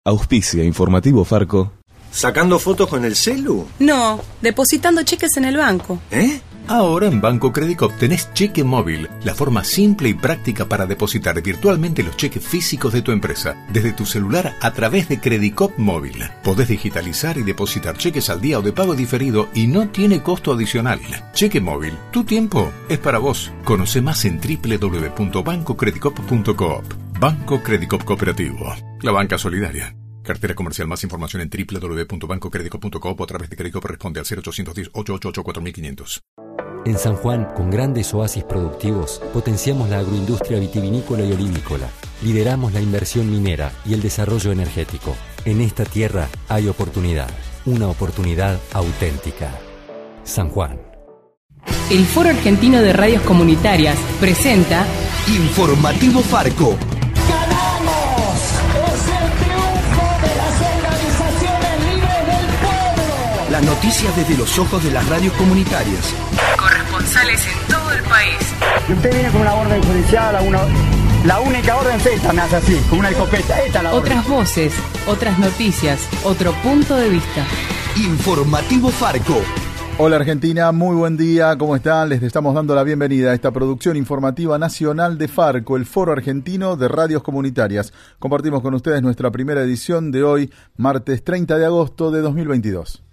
Auspicia Informativo Farco. ¿Sacando fotos con el celu? No, depositando cheques en el banco. Ahora en Banco Credicop tenés cheque móvil, la forma simple y práctica para depositar virtualmente los cheques físicos de tu empresa, desde tu celular a través de Credicop Móvil. Podés digitalizar y depositar cheques al día o de pago diferido y no tiene costo adicional. Cheque móvil, tu tiempo es para vos. Conoce más en www.bancocredicop.coop. Banco Credicop Cooperativo, la banca solidaria. Cartera comercial. Más información en www.bancocredicop.coop o a través de Credicop. Responde al 0810-888-4500. En San Juan, con grandes oasis productivos, potenciamos la agroindustria vitivinícola y olivícola. Lideramos la inversión minera y el desarrollo energético. En esta tierra hay oportunidad, una oportunidad auténtica. San Juan. El Foro Argentino de Radios Comunitarias presenta Informativo Farco. ¡Ganamos! ¡Es el triunfo de las organizaciones libres del pueblo! Las noticias desde los ojos de las radios comunitarias. Corresponsales en todo el país. Y usted viene con una orden judicial, la única orden es esta, me hace así, con una escopeta. Esta es la Otras orden. voces, otras noticias, otro punto de vista. Informativo Farco. Hola Argentina, muy buen día, ¿cómo están? Les estamos dando la bienvenida a esta producción informativa nacional de Farco, el Foro Argentino de Radios Comunitarias. Compartimos con ustedes nuestra primera edición de hoy, martes 30 de agosto de 2022.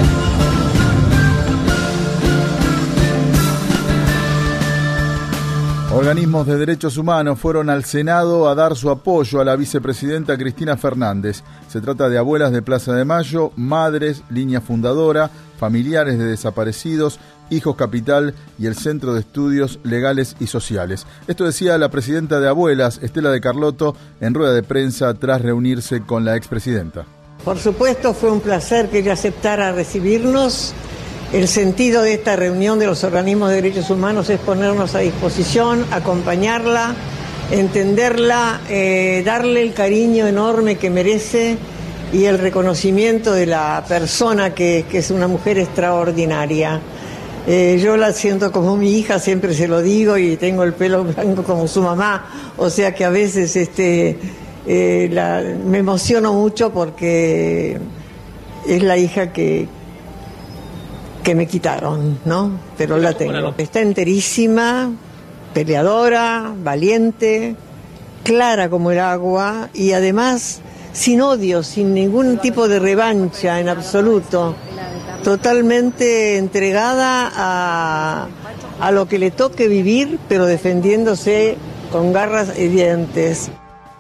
Organismos de derechos humanos fueron al Senado a dar su apoyo a la vicepresidenta Cristina Fernández. Se trata de abuelas de Plaza de Mayo, madres, línea fundadora, familiares de desaparecidos, Hijos Capital y el Centro de Estudios Legales y Sociales. Esto decía la presidenta de Abuelas, Estela de Carlotto, en rueda de prensa tras reunirse con la expresidenta. Por supuesto, fue un placer que ella aceptara recibirnos. El sentido de esta reunión de los organismos de derechos humanos es ponernos a disposición, acompañarla, entenderla, darle el cariño enorme que merece y el reconocimiento de la persona que es una mujer extraordinaria. Yo la siento como mi hija, siempre se lo digo, y tengo el pelo blanco como su mamá, o sea que a veces me emociono mucho porque es la hija que me quitaron, ¿no? Pero la tengo. Está enterísima, peleadora, valiente, clara como el agua y además sin odio, sin ningún tipo de revancha en absoluto. Totalmente entregada a lo que le toque vivir, pero defendiéndose con garras y dientes.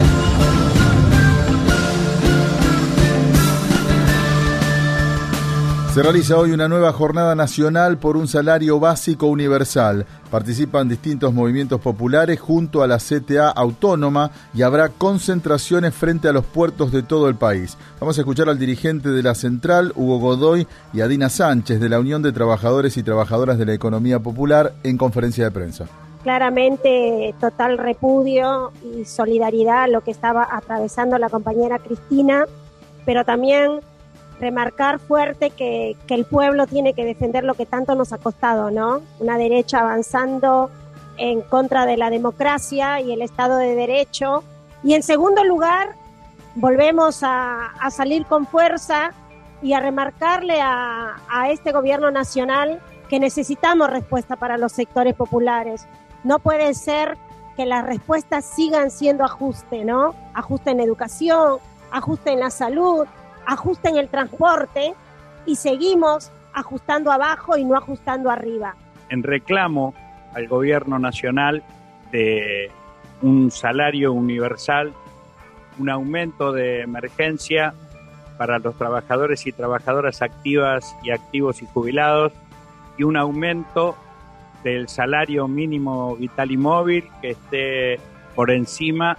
Se realiza hoy una nueva jornada nacional por un salario básico universal. Participan distintos movimientos populares junto a la CTA Autónoma y habrá concentraciones frente a los puertos de todo el país. Vamos a escuchar al dirigente de la Central, Hugo Godoy, y a Dina Sánchez de la Unión de Trabajadores y Trabajadoras de la Economía Popular en conferencia de prensa. Claramente total repudio y solidaridad a lo que estaba atravesando la compañera Cristina, pero también remarcar fuerte que el pueblo tiene que defender lo que tanto nos ha costado, ¿no? Una derecha avanzando en contra de la democracia y el Estado de Derecho. Y en segundo lugar, volvemos a salir con fuerza y a remarcarle a este gobierno nacional que necesitamos respuesta para los sectores populares. No puede ser que las respuestas sigan siendo ajuste, ¿no? Ajuste en educación, ajuste en la salud, ajuste en el transporte y seguimos ajustando abajo y no ajustando arriba. En reclamo al gobierno nacional de un salario universal, un aumento de emergencia para los trabajadores y trabajadoras activas y activos y jubilados y un aumento del salario mínimo vital y móvil que esté por encima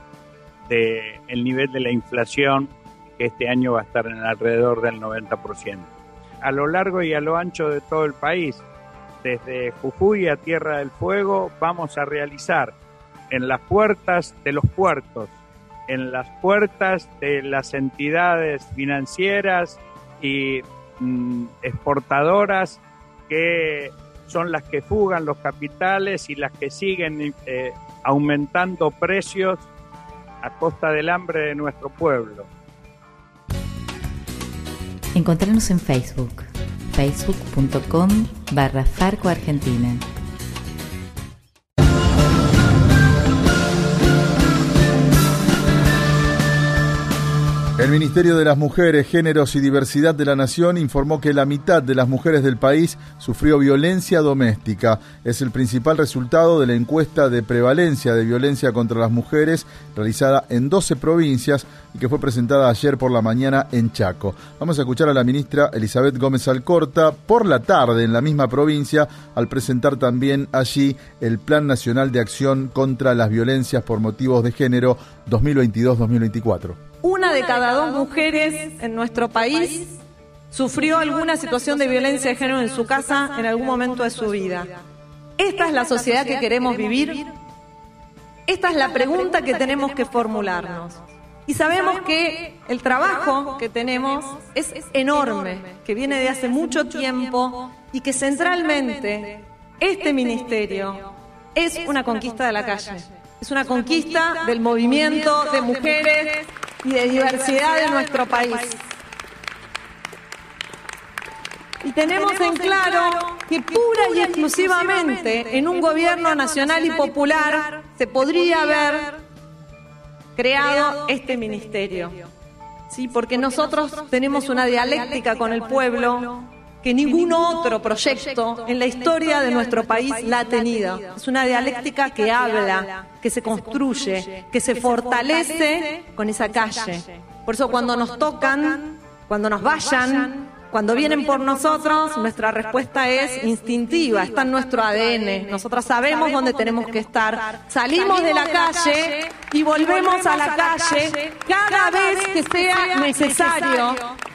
del nivel de la inflación, que este año va a estar en alrededor del 90%. A lo largo y a lo ancho de todo el país, desde Jujuy a Tierra del Fuego, vamos a realizar en las puertas de los puertos, en las puertas de las entidades financieras y exportadoras que son las que fugan los capitales y las que siguen aumentando precios a costa del hambre de nuestro pueblo. Encontrarnos en Facebook, facebook.com/Farco Argentina. El Ministerio de las Mujeres, Géneros y Diversidad de la Nación informó que la mitad de las mujeres del país sufrió violencia doméstica. Es el principal resultado de la encuesta de prevalencia de violencia contra las mujeres realizada en 12 provincias y que fue presentada ayer por la mañana en Chaco. Vamos a escuchar a la ministra Elizabeth Gómez Alcorta por la tarde en la misma provincia al presentar también allí el Plan Nacional de Acción contra las Violencias por Motivos de Género 2022-2024. Una de cada 2 mujeres en nuestro país sufrió alguna situación de violencia de género en su casa en algún momento de su vida. ¿Esta es la sociedad que queremos vivir? Esta es la pregunta que tenemos que formularnos. Y sabemos que el trabajo que tenemos es enorme, que viene de hace mucho tiempo y que centralmente este ministerio es una conquista de la calle. Es una conquista del movimiento de mujeres y de diversidad de nuestro país. Y tenemos en claro que pura y exclusivamente en un gobierno nacional y popular se podría haber creado este ministerio. ¿Sí? Porque nosotros tenemos una dialéctica con el pueblo que ningún otro proyecto en la historia de nuestro país la ha tenido. Es una dialéctica que habla, que se construye, que se fortalece con esa calle. Por eso cuando nos tocan, cuando nos vayan, cuando vienen por nosotros, nuestra respuesta es instintiva, está en nuestro ADN. Nosotros sabemos dónde tenemos que estar. Salimos de la calle y volvemos a la calle cada vez que sea necesario.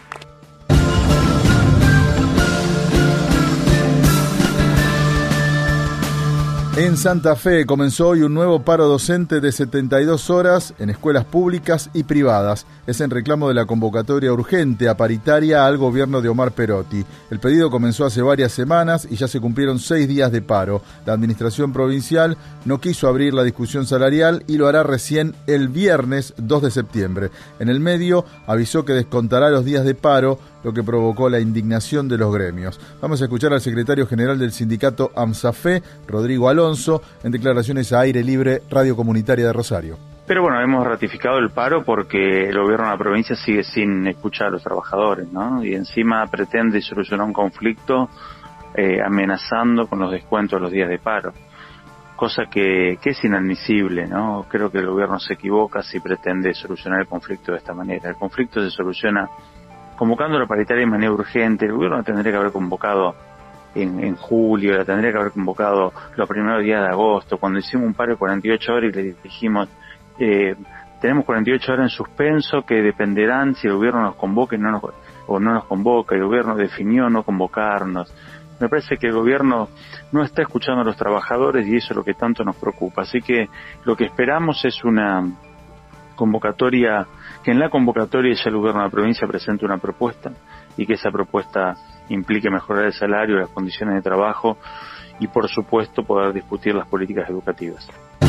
En Santa Fe comenzó hoy un nuevo paro docente de 72 horas en escuelas públicas y privadas. Es en reclamo de la convocatoria urgente a paritaria al gobierno de Omar Perotti. El pedido comenzó hace varias semanas y ya se cumplieron 6 días de paro. La administración provincial no quiso abrir la discusión salarial y lo hará recién el viernes 2 de septiembre. En el medio avisó que descontará los días de paro, lo que provocó la indignación de los gremios. Vamos a escuchar al secretario general del sindicato AMSAFE, Rodrigo Alonso, en declaraciones a Aire Libre, Radio Comunitaria de Rosario. Pero bueno, hemos ratificado el paro porque el gobierno de la provincia sigue sin escuchar a los trabajadores, ¿no? Y encima pretende solucionar un conflicto amenazando con los descuentos de los días de paro. Cosa que es inadmisible, ¿no? Creo que el gobierno se equivoca si pretende solucionar el conflicto de esta manera. El conflicto se soluciona convocando la paritaria de manera urgente. El gobierno la tendría que haber convocado en julio, la tendría que haber convocado los primeros días de agosto, cuando hicimos un paro de 48 horas y le dijimos, tenemos 48 horas en suspenso que dependerán si el gobierno nos convoca o no nos convoca. El gobierno definió no convocarnos. Me parece que el gobierno no está escuchando a los trabajadores y eso es lo que tanto nos preocupa. Así que lo que esperamos es una convocatoria, que en la convocatoria ya el gobierno de la provincia presente una propuesta y que esa propuesta implique mejorar el salario, las condiciones de trabajo y por supuesto poder discutir las políticas educativas.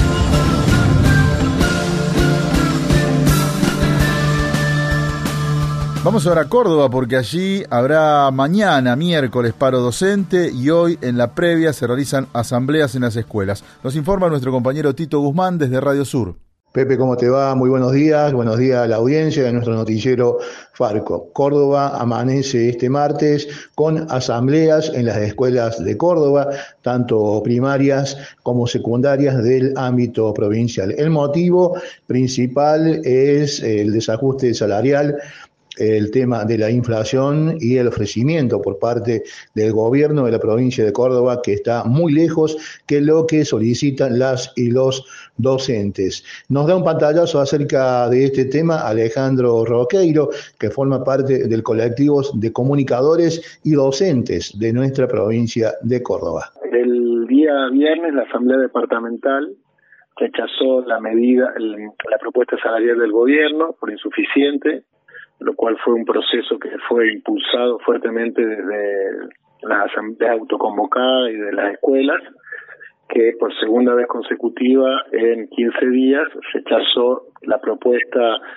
Vamos ahora a Córdoba porque allí habrá mañana, miércoles, paro docente y hoy en la previa se realizan asambleas en las escuelas. Nos informa nuestro compañero Tito Guzmán desde Radio Sur. Pepe, ¿cómo te va? Muy buenos días a la audiencia de nuestro noticiero Farco. Córdoba amanece este martes con asambleas en las escuelas de Córdoba, tanto primarias como secundarias del ámbito provincial. El motivo principal es el desajuste salarial, el tema de la inflación y el ofrecimiento por parte del gobierno de la provincia de Córdoba, que está muy lejos de lo que solicitan las y los docentes. Nos da un pantallazo acerca de este tema Alejandro Roqueiro, que forma parte del colectivo de comunicadores y docentes de nuestra provincia de Córdoba. El día viernes la Asamblea Departamental rechazó la propuesta salarial del gobierno por insuficiente, lo cual fue un proceso que fue impulsado fuertemente desde la asamblea autoconvocada y de las escuelas, que por segunda vez consecutiva en 15 días rechazó la propuesta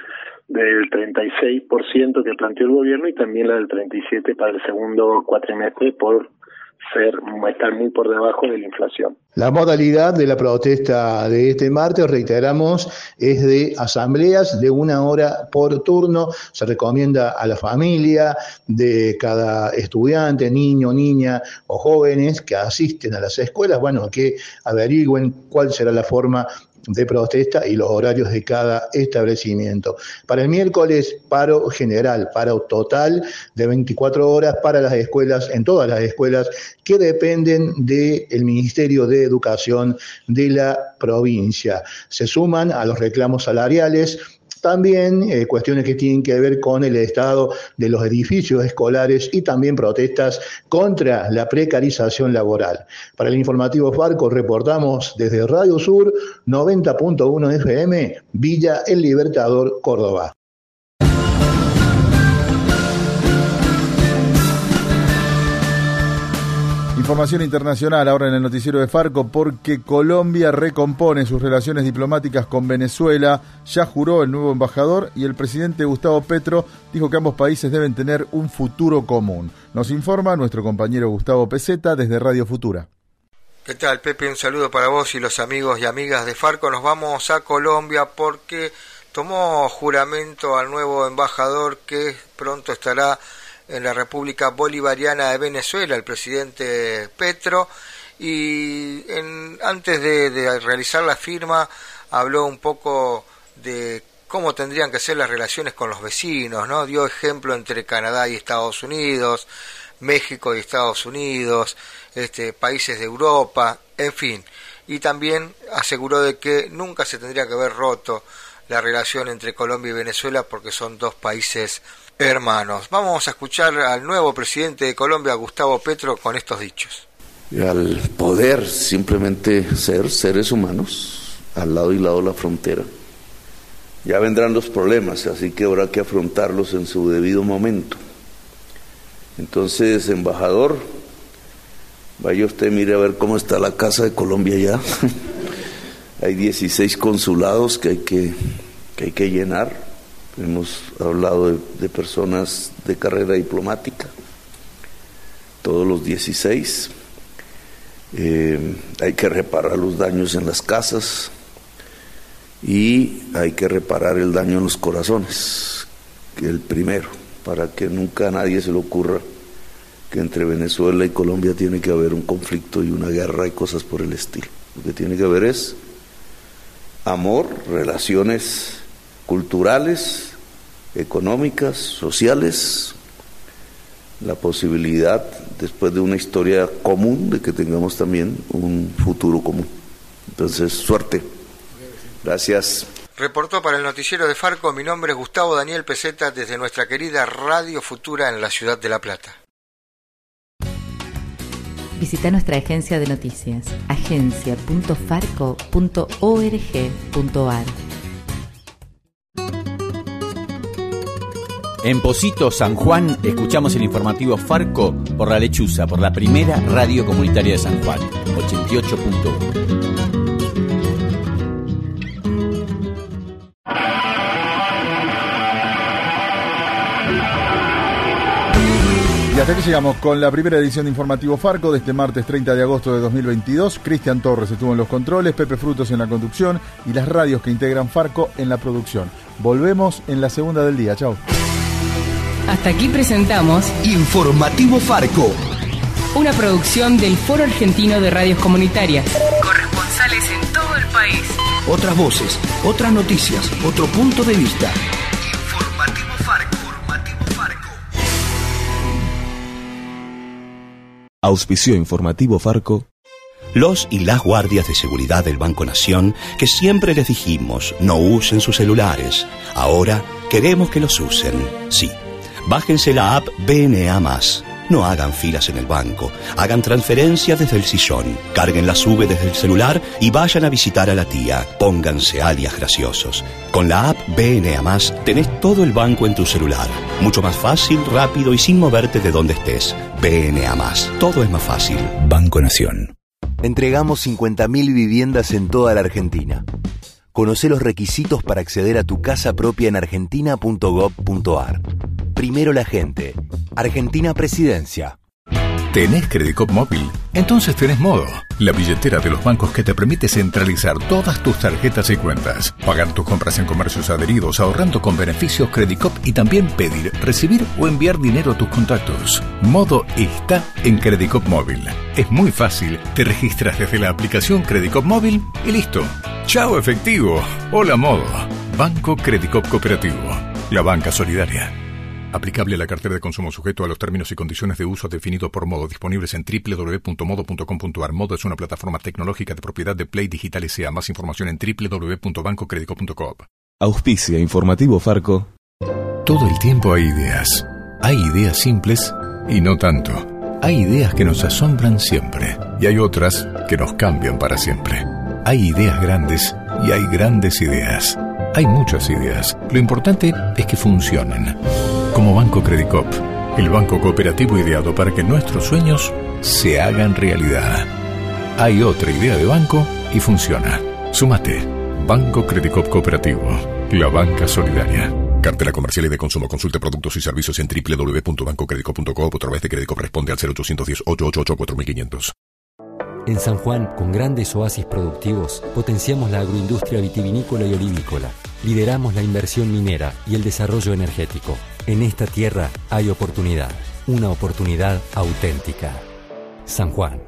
del 36% que planteó el gobierno y también la del 37% para el segundo cuatrimestre por estar muy por debajo de la inflación. La modalidad de la protesta de este martes, reiteramos, es de asambleas de 1 hora por turno. Se recomienda a la familia de cada estudiante, niño, niña o jóvenes que asisten a las escuelas, que averigüen cuál será la forma de protesta y los horarios de cada establecimiento. Para el miércoles, paro general, paro total de 24 horas para las escuelas, en todas las escuelas que dependen del Ministerio de Educación de la provincia. Se suman a los reclamos salariales también cuestiones que tienen que ver con el estado de los edificios escolares y también protestas contra la precarización laboral. Para el informativo Farco reportamos desde Radio Sur 90.1 FM, Villa El Libertador, Córdoba. Información internacional ahora en el noticiero de Farco, porque Colombia recompone sus relaciones diplomáticas con Venezuela. Ya juró el nuevo embajador y el presidente Gustavo Petro dijo que ambos países deben tener un futuro común. Nos informa nuestro compañero Gustavo Peseta desde Radio Futura. ¿Qué tal, Pepe? Un saludo para vos y los amigos y amigas de Farco. Nos vamos a Colombia porque tomó juramento al nuevo embajador que pronto estará en la República Bolivariana de Venezuela, el presidente Petro, y antes de realizar la firma habló un poco de cómo tendrían que ser las relaciones con los vecinos, ¿no? Dio ejemplo entre Canadá y Estados Unidos, México y Estados Unidos, países de Europa, en fin, y también aseguró de que nunca se tendría que haber roto la relación entre Colombia y Venezuela porque son dos países hermanos. Vamos a escuchar al nuevo presidente de Colombia, Gustavo Petro, con estos dichos. Al poder simplemente ser seres humanos al lado y lado de la frontera, ya vendrán los problemas, así que habrá que afrontarlos en su debido momento. Entonces, embajador, vaya usted, mire a ver cómo está la Casa de Colombia ya. Hay 16 consulados que hay que llenar. Hemos hablado de personas de carrera diplomática, todos los 16. Hay que reparar los daños en las casas y hay que reparar el daño en los corazones, que es el primero, para que nunca a nadie se le ocurra que entre Venezuela y Colombia tiene que haber un conflicto y una guerra y cosas por el estilo. Lo que tiene que haber es amor, relaciones culturales, económicas, sociales, la posibilidad, después de una historia común, de que tengamos también un futuro común. Entonces, suerte. Gracias. Reportó para el noticiero de Farco, mi nombre es Gustavo Daniel Peseta, desde nuestra querida Radio Futura en la ciudad de La Plata. Visita nuestra agencia de noticias, agencia.farco.org.ar. En Pocito, San Juan, escuchamos el informativo Farco por La Lechuza, por la primera radio comunitaria de San Juan, 88.1. Y hasta aquí llegamos con la primera edición de Informativo Farco de este martes 30 de agosto de 2022. Cristian Torres estuvo en los controles, Pepe Frutos en la conducción y las radios que integran Farco en la producción. Volvemos en la segunda del día. Chau. Hasta aquí presentamos Informativo Farco, una producción del Foro Argentino de Radios Comunitarias. Corresponsales en todo el país. Otras voces, otras noticias, otro punto de vista. Informativo Farco. Auspició Informativo Farco. Los y las guardias de seguridad del Banco Nación, que siempre les dijimos no usen sus celulares, ahora queremos que los usen. Sí, bájense la app BNA+. No hagan filas en el banco, hagan transferencias desde el sillón, carguen la SUBE desde el celular y vayan a visitar a la tía. Pónganse alias graciosos. Con la app BNA+, tenés todo el banco en tu celular. Mucho más fácil, rápido y sin moverte de donde estés. BNA+, todo es más fácil. Banco Nación. Entregamos 50.000 viviendas en toda la Argentina. Conocé los requisitos para acceder a tu casa propia en argentina.gov.ar. Primero la gente. Argentina Presidencia. ¿Tenés Credicop Móvil? Entonces tenés Modo, la billetera de los bancos que te permite centralizar todas tus tarjetas y cuentas, pagar tus compras en comercios adheridos, ahorrando con beneficios Credicop y también pedir, recibir o enviar dinero a tus contactos. Modo está en Credicop Móvil. Es muy fácil, te registras desde la aplicación Credicop Móvil y listo. ¡Chao efectivo! Hola Modo. Banco Credicop Cooperativo. La banca solidaria. Aplicable a la cartera de consumo sujeto a los términos y condiciones de uso definidos por Modo, disponibles en www.modo.com.ar. Modo es una plataforma tecnológica de propiedad de Play Digital S.A. Más información en www.bancocredico.com. Auspicia Informativo Farco. Todo el tiempo hay ideas. Hay ideas simples y no tanto. Hay ideas que nos asombran siempre y hay otras que nos cambian para siempre. Hay ideas grandes y hay grandes ideas. Hay muchas ideas. Lo importante es que funcionen. Como Banco Credicop, el banco cooperativo ideado para que nuestros sueños se hagan realidad. Hay otra idea de banco y funciona. Súmate. Banco Credicop Cooperativo. La banca solidaria. Cartera comercial y de consumo. Consulte productos y servicios en www.bancocredico.com o a través de Credicop. Responde al 0810-888-4500. En San Juan, con grandes oasis productivos, potenciamos la agroindustria vitivinícola y olivícola. Lideramos la inversión minera y el desarrollo energético. En esta tierra hay oportunidad, una oportunidad auténtica. San Juan.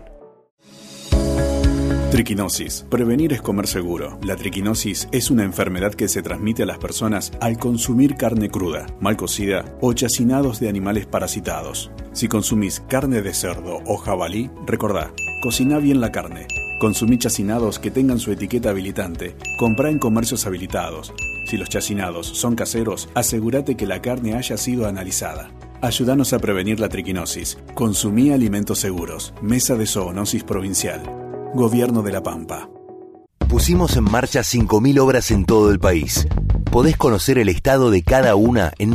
Triquinosis. Prevenir es comer seguro. La triquinosis es una enfermedad que se transmite a las personas al consumir carne cruda, mal cocida o chacinados de animales parasitados. Si consumís carne de cerdo o jabalí, recordá, cociná bien la carne. Consumí chacinados que tengan su etiqueta habilitante. Comprá en comercios habilitados. Si los chacinados son caseros, asegúrate que la carne haya sido analizada. Ayúdanos a prevenir la triquinosis. Consumí alimentos seguros. Mesa de Zoonosis Provincial. Gobierno de La Pampa. Pusimos en marcha 5.000 obras en todo el país. Podés conocer el estado de cada una en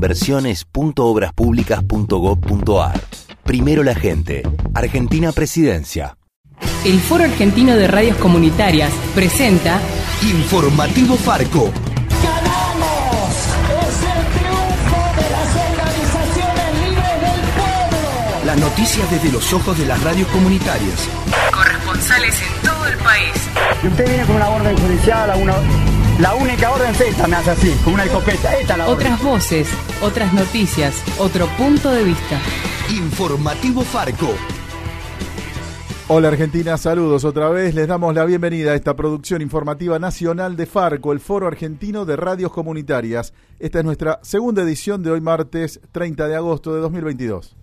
mapainversiones.obraspublicas.gov.ar. Primero la gente. Argentina Presidencia. El Foro Argentino de Radios Comunitarias presenta Informativo Farco. ¡Ganamos! ¡Es el triunfo de las organizaciones libres del pueblo! Las noticias desde los ojos de las radios comunitarias. Corresponsales en todo el país. Y usted viene con una orden judicial, la única orden es esta, me hace así, con una escopeta. Esta es la orden. Otras voces, otras noticias, otro punto de vista. Informativo Farco. Hola Argentina, saludos otra vez. Les damos la bienvenida a esta producción informativa nacional de Farco, el Foro Argentino de Radios Comunitarias. Esta es nuestra segunda edición de hoy martes 30 de agosto de 2022.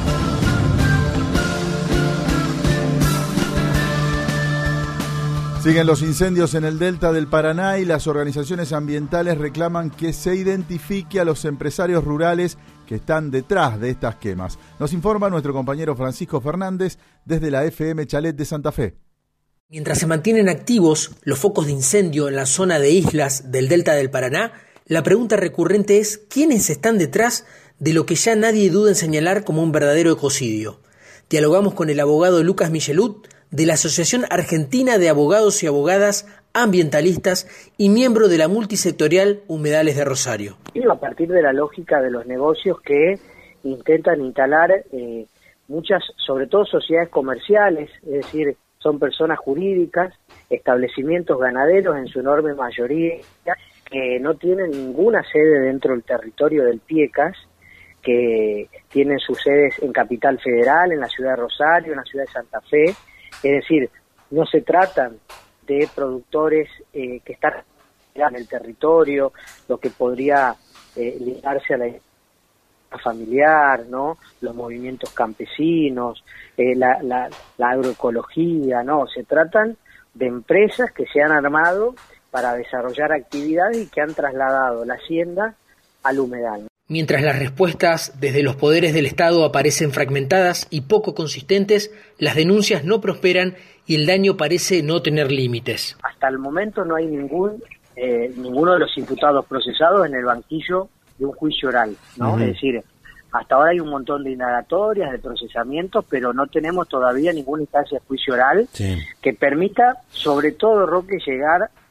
Siguen los incendios en el delta del Paraná y las organizaciones ambientales reclaman que se identifique a los empresarios rurales que están detrás de estas quemas. Nos informa nuestro compañero Francisco Fernández desde la FM Chalet de Santa Fe. Mientras se mantienen activos los focos de incendio en la zona de islas del delta del Paraná, la pregunta recurrente es ¿quiénes están detrás de lo que ya nadie duda en señalar como un verdadero ecocidio? Dialogamos con el abogado Lucas Michelut, de la Asociación Argentina de Abogados y Abogadas Ambientalistas y miembro de la multisectorial Humedales de Rosario. A partir de la lógica de los negocios que intentan instalar muchas, sobre todo sociedades comerciales, es decir, son personas jurídicas, establecimientos ganaderos en su enorme mayoría, que no tienen ninguna sede dentro del territorio del Piecas, que tienen sus sedes en Capital Federal, en la ciudad de Rosario, en la ciudad de Santa Fe. Es decir, no se tratan de productores que están en el territorio, lo que podría ligarse a la familiar, ¿no? Los movimientos campesinos, la agroecología, ¿no? Se tratan de empresas que se han armado para desarrollar actividades y que han trasladado la hacienda al humedal. Mientras las respuestas desde los poderes del Estado aparecen fragmentadas y poco consistentes, las denuncias no prosperan y el daño parece no tener límites. Hasta el momento no hay ninguno de los imputados procesados en el banquillo de un juicio oral, ¿no? Uh-huh. Es decir, hasta ahora hay un montón de indagatorias, de procesamientos, pero no tenemos todavía ninguna instancia de juicio oral que permita, sobre todo, Roque, llegar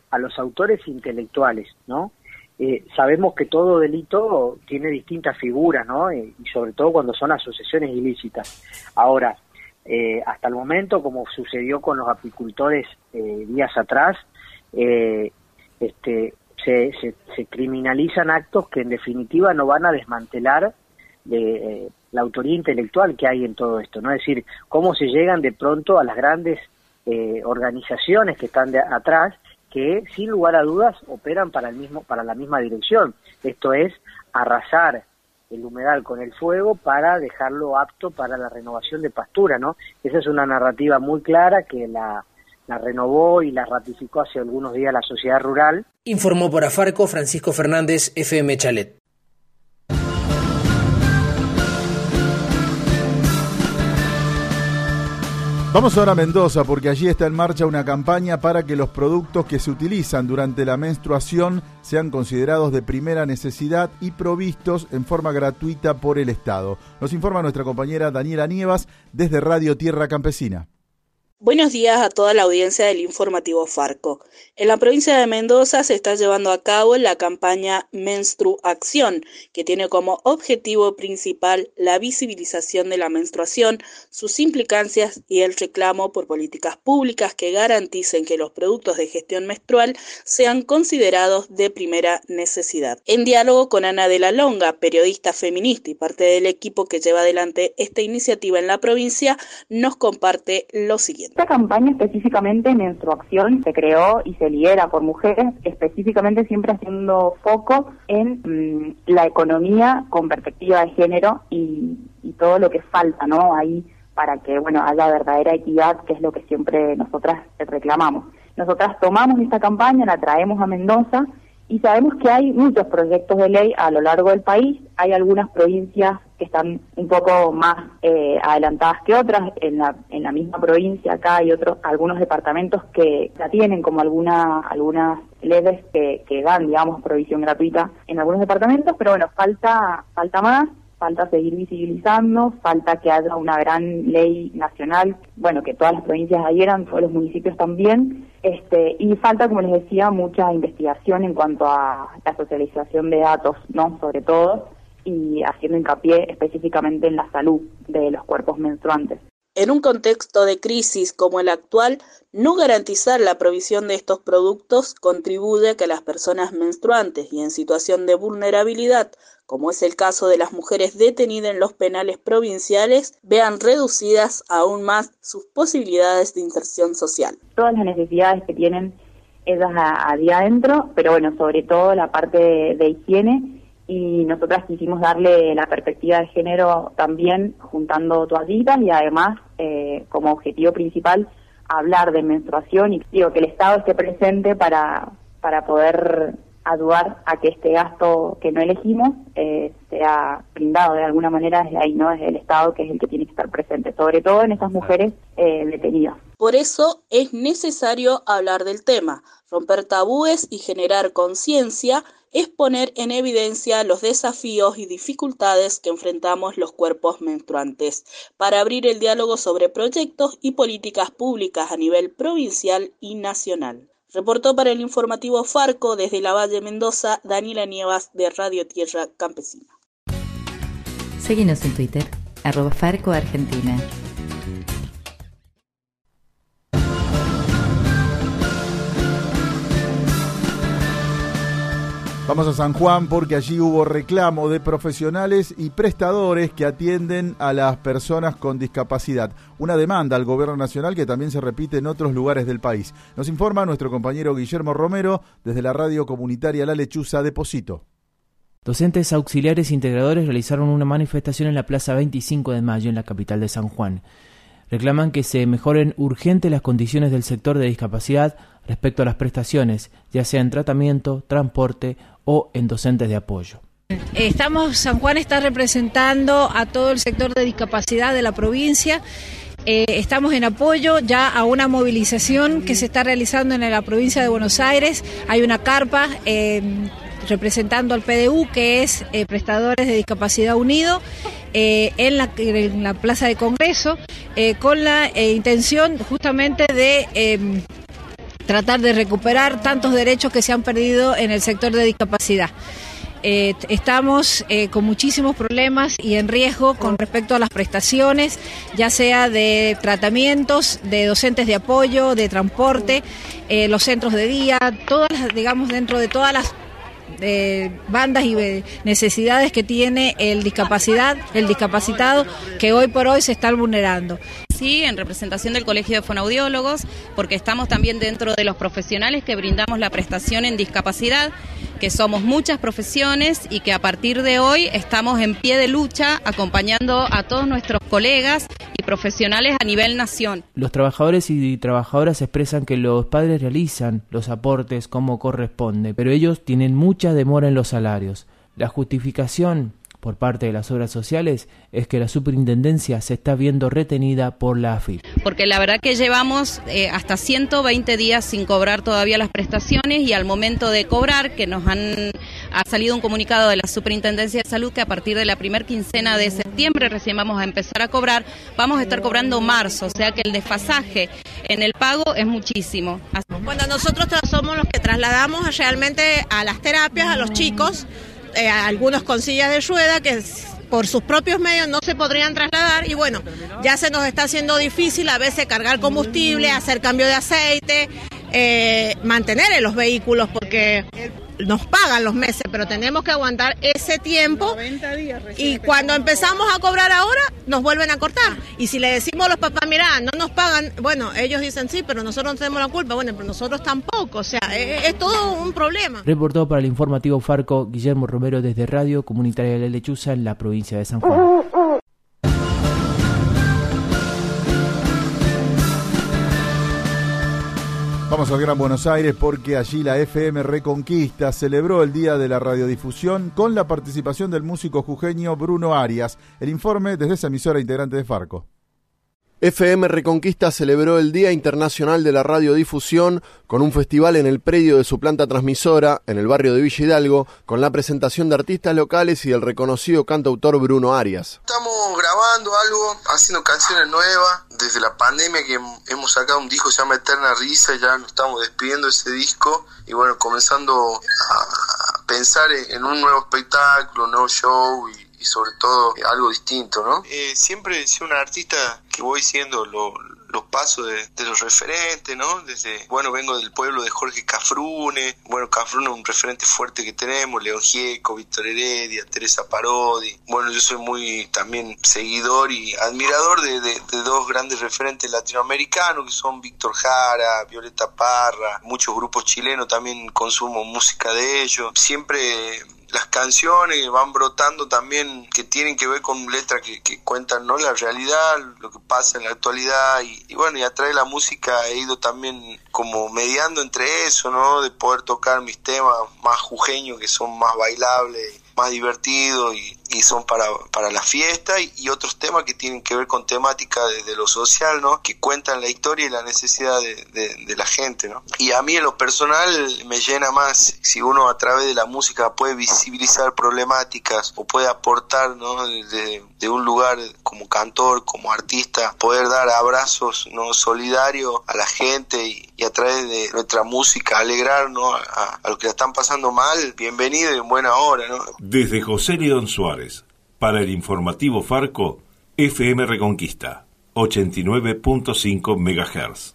a los autores intelectuales, ¿no? Sabemos que todo delito tiene distintas figuras, ¿no? Y sobre todo cuando son asociaciones ilícitas. Ahora, hasta el momento, como sucedió con los apicultores días atrás, se criminalizan actos que en definitiva no van a desmantelar la autoría intelectual que hay en todo esto, ¿no? Es decir, cómo se llegan de pronto a las grandes organizaciones que están atrás, que sin lugar a dudas operan para la misma dirección. Esto es arrasar el humedal con el fuego para dejarlo apto para la renovación de pastura, ¿no? Esa es una narrativa muy clara que la renovó y la ratificó hace algunos días la sociedad rural. Informó para Farco Francisco Fernández, FM Chalet. Vamos ahora a Mendoza, porque allí está en marcha una campaña para que los productos que se utilizan durante la menstruación sean considerados de primera necesidad y provistos en forma gratuita por el Estado. Nos informa nuestra compañera Daniela Nievas desde Radio Tierra Campesina. Buenos días a toda la audiencia del informativo Farco. En la provincia de Mendoza se está llevando a cabo la campaña Menstruación, que tiene como objetivo principal la visibilización de la menstruación, sus implicancias y el reclamo por políticas públicas que garanticen que los productos de gestión menstrual sean considerados de primera necesidad. En diálogo con Ana de la Longa, periodista feminista y parte del equipo que lleva adelante esta iniciativa en la provincia, nos comparte lo siguiente. Esta campaña específicamente Menstruación se creó y se lidera por mujeres, específicamente siempre haciendo foco en la economía con perspectiva de género y todo lo que falta, ¿no? Ahí para que, haya verdadera equidad, que es lo que siempre nosotras reclamamos. Nosotras tomamos esta campaña, la traemos a Mendoza y sabemos que hay muchos proyectos de ley a lo largo del país. Hay algunas provincias que están un poco más adelantadas que otras. En la misma provincia acá hay algunos departamentos que ya tienen como algunas leyes que dan, digamos, provisión gratuita en algunos departamentos, pero falta más. Falta seguir visibilizando, falta que haya una gran ley nacional, que todas las provincias adhieran, todos los municipios también, y falta, como les decía, mucha investigación en cuanto a la socialización de datos, ¿no? Sobre todo, y haciendo hincapié específicamente en la salud de los cuerpos menstruantes. En un contexto de crisis como el actual, no garantizar la provisión de estos productos contribuye a que las personas menstruantes y en situación de vulnerabilidad, como es el caso de las mujeres detenidas en los penales provinciales, vean reducidas aún más sus posibilidades de inserción social. Todas las necesidades que tienen ellas allá adentro, pero sobre todo la parte de higiene, y nosotras quisimos darle la perspectiva de género también juntando toallitas y además como objetivo principal hablar de menstruación y que el Estado esté presente para poder ayudar a que este gasto que no elegimos sea brindado de alguna manera desde ahí, ¿no? Desde el Estado, que es el que tiene que estar presente, sobre todo en estas mujeres detenidas. Por eso es necesario hablar del tema, romper tabúes y generar conciencia, es poner en evidencia los desafíos y dificultades que enfrentamos los cuerpos menstruantes, para abrir el diálogo sobre proyectos y políticas públicas a nivel provincial y nacional. Reportó para el informativo Farco desde la Valle Mendoza, Daniela Nievas de Radio Tierra Campesina. Seguinos en Twitter, @Farco Argentina. Vamos a San Juan porque allí hubo reclamo de profesionales y prestadores que atienden a las personas con discapacidad. Una demanda al gobierno nacional que también se repite en otros lugares del país. Nos informa nuestro compañero Guillermo Romero desde la radio comunitaria La Lechuza de Pocito. Docentes auxiliares integradores realizaron una manifestación en la Plaza 25 de Mayo en la capital de San Juan. Reclaman que se mejoren urgente las condiciones del sector de discapacidad respecto a las prestaciones, ya sea en tratamiento, transporte o en docentes de apoyo. San Juan está representando a todo el sector de discapacidad de la provincia. Estamos en apoyo ya a una movilización que se está realizando en la provincia de Buenos Aires. Hay una carpa representando al PDU, que es Prestadores de Discapacidad Unido, en la Plaza de Congreso, con la intención justamente de tratar de recuperar tantos derechos que se han perdido en el sector de discapacidad. Estamos con muchísimos problemas y en riesgo con respecto a las prestaciones, ya sea de tratamientos, de docentes de apoyo, de transporte, los centros de día, todas las, digamos, dentro de todas las bandas y necesidades que tiene el discapacitado, que hoy por hoy se están vulnerando. Sí, en representación del Colegio de Fonoaudiólogos, porque estamos también dentro de los profesionales que brindamos la prestación en discapacidad, que somos muchas profesiones y que a partir de hoy estamos en pie de lucha acompañando a todos nuestros colegas y profesionales a nivel nación. Los trabajadores y trabajadoras expresan que los padres realizan los aportes como corresponde, pero ellos tienen mucha demora en los salarios. La justificación por parte de las obras sociales es que la superintendencia se está viendo retenida por la AFIP. Porque la verdad que llevamos hasta 120 días sin cobrar todavía las prestaciones y al momento de cobrar, que ha salido un comunicado de la Superintendencia de Salud que a partir de la primera quincena de septiembre recién vamos a empezar a cobrar, vamos a estar cobrando marzo, o sea que el desfasaje en el pago es muchísimo. Bueno, nosotros somos los que trasladamos realmente a las terapias a los chicos, algunos con sillas de rueda que por sus propios medios no se podrían trasladar y bueno, ya se nos está haciendo difícil a veces cargar combustible, hacer cambio de aceite, mantener en los vehículos porque nos pagan los meses, pero tenemos que aguantar ese tiempo y cuando empezamos a cobrar ahora nos vuelven a cortar y si le decimos a los papás, mira, no nos pagan, bueno, ellos dicen sí, pero nosotros no tenemos la culpa, bueno, pero nosotros tampoco, o sea, es todo un problema. Reportó para el informativo Farco Guillermo Romero desde Radio Comunitaria de La Lechuza en la provincia de San Juan. Vamos al Gran Buenos Aires porque allí la FM Reconquista celebró el Día de la Radiodifusión con la participación del músico jujeño Bruno Arias. El informe desde esa emisora integrante de Farco. FM Reconquista celebró el Día Internacional de la Radiodifusión con un festival en el predio de su planta transmisora, en el barrio de Villa Hidalgo, con la presentación de artistas locales y del reconocido cantautor Bruno Arias. Estamos grabando algo, haciendo canciones nuevas. Desde la pandemia que hemos sacado un disco que se llama Eterna Risa, ya nos estamos despidiendo de ese disco y bueno, comenzando a pensar en un nuevo espectáculo, un nuevo show y sobre todo algo distinto, ¿no? Siempre he sido un artista que voy siendo los pasos de los referentes, ¿no? Bueno, vengo del pueblo de Jorge Cafrune, bueno, Cafrune es un referente fuerte que tenemos, León Gieco, Víctor Heredia, Teresa Parodi, bueno, yo soy muy también seguidor y admirador de dos grandes referentes latinoamericanos que son Víctor Jara, Violeta Parra, muchos grupos chilenos también consumo música de ellos, siempre las canciones van brotando también que tienen que ver con letras que cuentan, ¿no?, la realidad, lo que pasa en la actualidad y bueno, y a través de la música he ido también como mediando entre eso, ¿no?, de poder tocar mis temas más jujeños que son más bailables, más divertidos y son para la fiesta y otros temas que tienen que ver con temática de lo social, ¿no?, que cuentan la historia y la necesidad de la gente, ¿no? Y a mí en lo personal me llena más si uno a través de la música puede visibilizar problemáticas o puede aportar, ¿no?, de un lugar como cantor, como artista, poder dar abrazos, ¿no?, solidarios a la gente y a través de nuestra música alegrar, ¿no?, a los que la están pasando mal, bienvenido y en buena hora, ¿no? Desde José Lidón Suárez, para el informativo Farco, FM Reconquista, 89.5 MHz.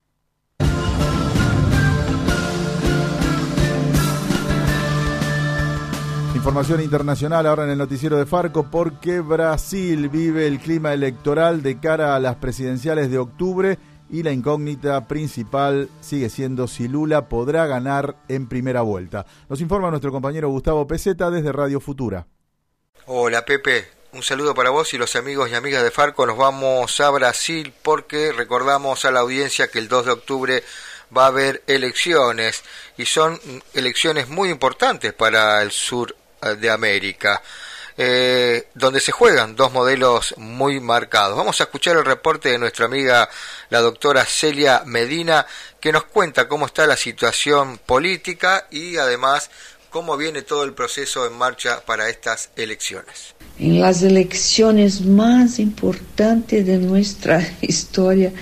Información internacional ahora en el noticiero de Farco porque Brasil vive el clima electoral de cara a las presidenciales de octubre y la incógnita principal sigue siendo si Lula podrá ganar en primera vuelta. Nos informa nuestro compañero Gustavo Peseta desde Radio Futura. Hola Pepe, un saludo para vos y los amigos y amigas de Farco. Nos vamos a Brasil porque recordamos a la audiencia que el 2 de octubre va a haber elecciones y son elecciones muy importantes para el sur de América. Donde se juegan dos modelos muy marcados. Vamos a escuchar el reporte de nuestra amiga la doctora Celia Medina, que nos cuenta cómo está la situación política y además cómo viene todo el proceso en marcha para estas elecciones. En las elecciones más importantes de nuestra historia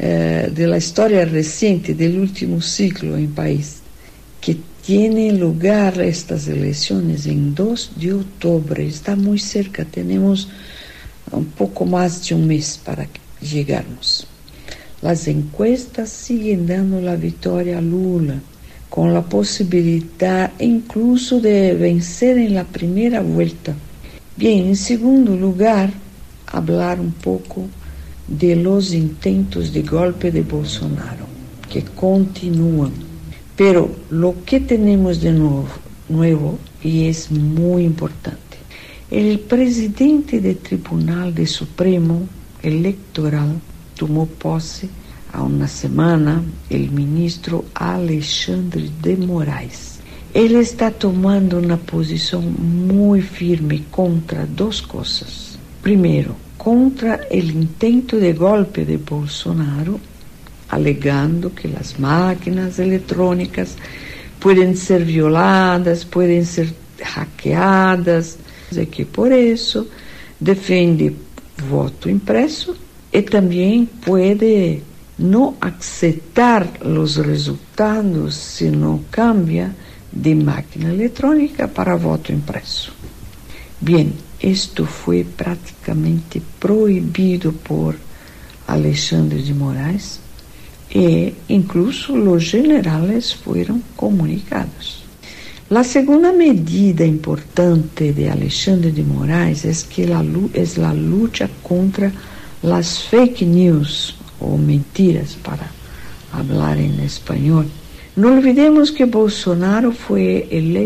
de la historia reciente del último ciclo en país, que tienen lugar estas elecciones en 2 de octubre. Está muy cerca, tenemos un poco más de un mes para llegarnos. Las encuestas siguen dando la victoria a Lula, con la posibilidad incluso de vencer en la primera vuelta. Bien, en segundo lugar, hablar un poco de los intentos de golpe de Bolsonaro, que continúan. Pero lo que tenemos de nuevo, y es muy importante, el presidente del Tribunal de Supremo Electoral tomó posse a una semana, el ministro Alexandre de Moraes. Él está tomando una posición muy firme contra 2 cosas. Primero, contra el intento de golpe de Bolsonaro, alegando que las máquinas electrónicas pueden ser violadas, pueden ser hackeadas, y que por eso defiende voto impreso y también puede no aceptar los resultados si no cambia de máquina electrónica para voto impreso. Bien, esto fue prácticamente prohibido por Alexandre de Moraes e incluso los generales fueron comunicados. La segunda medida importante de Alexandre de Moraes es la lucha contra las fake news o mentiras, para hablar en español. No olvidemos que Bolsonaro fue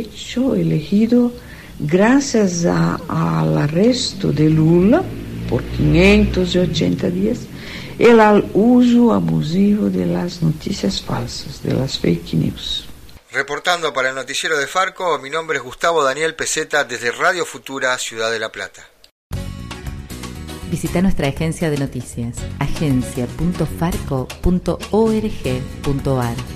elegido gracias al arresto de Lula por 580 días y al uso abusivo de las noticias falsas, de las fake news. Reportando para el noticiero de Farco, mi nombre es Gustavo Daniel Peseta desde Radio Futura, Ciudad de La Plata. Visita nuestra agencia de noticias, agencia.farco.org.ar.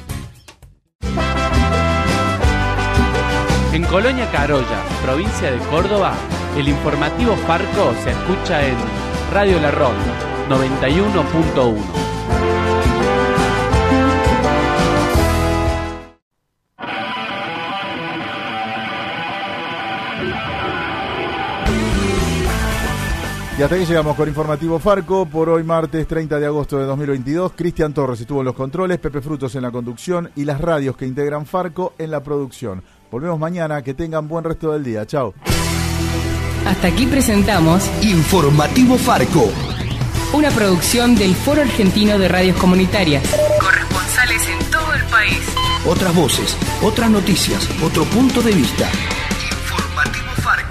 En Colonia Carolla, provincia de Córdoba, el informativo Farco se escucha en Radio La Ronda 91.1. Y hasta aquí llegamos con Informativo Farco por hoy martes 30 de agosto de 2022. Cristian Torres estuvo en los controles, Pepe Frutos en la conducción y las radios que integran Farco en la producción. Volvemos mañana, que tengan buen resto del día. Chao. Hasta aquí presentamos Informativo Farco, una producción del Foro Argentino de Radios Comunitarias. Corresponsales en todo el país. otras voces, otras noticias, otro punto de vista. Informativo Farco.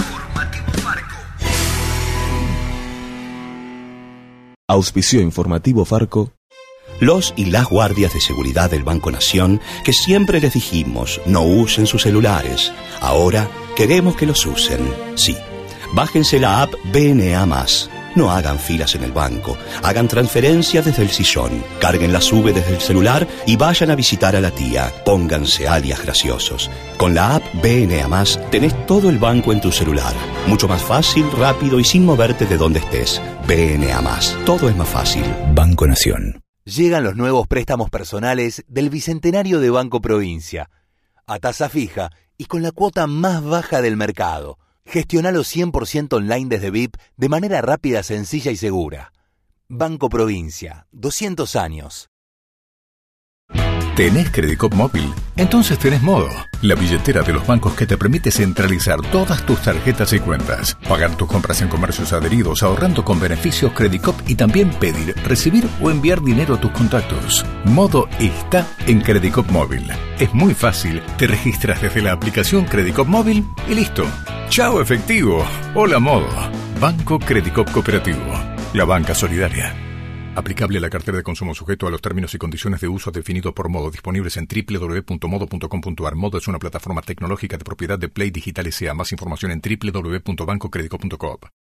Auspició Informativo Farco. Los y las guardias de seguridad del Banco Nación, que siempre les dijimos no usen sus celulares, ahora queremos que los usen. Sí, bájense la app BNA+. No hagan filas en el banco, hagan transferencias desde el sillón, carguen la SUBE desde el celular y vayan a visitar a la tía. Pónganse alias graciosos. Con la app BNA+, tenés todo el banco en tu celular. Mucho más fácil, rápido y sin moverte de donde estés. BNA+, todo es más fácil. Banco Nación. Llegan los nuevos préstamos personales del Bicentenario de Banco Provincia. A tasa fija y con la cuota más baja del mercado. Gestionalo 100% online desde VIP de manera rápida, sencilla y segura. Banco Provincia, 200 años. ¿Tenés Credicop Móvil? Entonces tenés Modo, la billetera de los bancos que te permite centralizar todas tus tarjetas y cuentas, pagar tus compras en comercios adheridos ahorrando con beneficios Credicop y también pedir, recibir o enviar dinero a tus contactos. Modo está en Credicop Móvil. Es muy fácil, te registras desde la aplicación Credicop Móvil y listo. ¡Chao efectivo! Hola Modo. Banco Credicop Cooperativo. La banca solidaria. Aplicable a la cartera de consumo sujeto a los términos y condiciones de uso definidos por Modo, disponibles en www.modo.com.ar. Modo es una plataforma tecnológica de propiedad de Play Digital S.A. Más información en www.bancocredico.com.